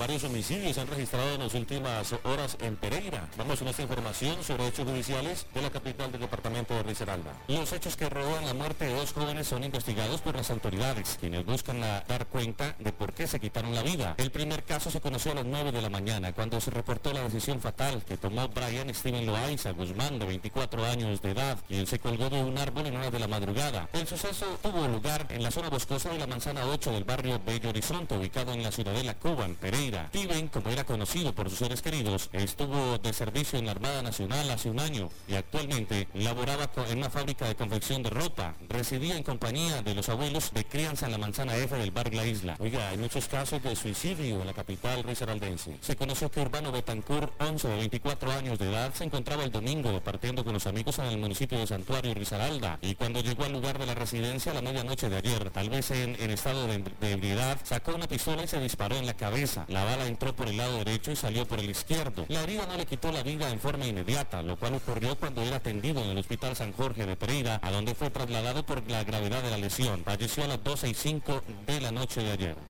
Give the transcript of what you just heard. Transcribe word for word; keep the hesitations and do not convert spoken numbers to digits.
Varios homicidios se han registrado en las últimas horas en Pereira. Vamos con esta información sobre hechos judiciales de la capital del departamento de Risaralda. Los hechos que rodean la muerte de dos jóvenes son investigados por las autoridades, quienes buscan la, dar cuenta de por qué se quitaron la vida. El primer caso se conoció a las nueve de la mañana, cuando se reportó la decisión fatal que tomó Brian Steven Loaiza Guzmán, de veinticuatro años de edad, quien se colgó de un árbol en horas de la madrugada. El suceso tuvo lugar en la zona boscosa de la manzana ocho del barrio Bello Horizonte, ubicado en la Ciudadela Cuba, en Pereira. Steven, como era conocido por sus seres queridos, estuvo de servicio en la Armada Nacional hace un año y actualmente laboraba en una fábrica de confección de ropa. Residía en compañía de los abuelos de crianza en la manzana F del barrio La Isla. Oiga, hay muchos casos de suicidio en la capital risaraldense. Se conoció que Urbano Betancourt, once de veinticuatro años de edad, se encontraba el domingo partiendo con los amigos en el municipio de Santuario, Risaralda, y cuando llegó al lugar de la residencia a la medianoche de ayer, tal vez en, en estado de, de ebriedad, sacó una pistola y se disparó en la cabeza. La bala entró por el lado derecho y salió por el izquierdo. La herida no le quitó la vida en forma inmediata, lo cual ocurrió cuando era atendido en el Hospital San Jorge de Pereira, a donde fue trasladado por la gravedad de la lesión. Falleció a las doce y cinco de la noche de ayer.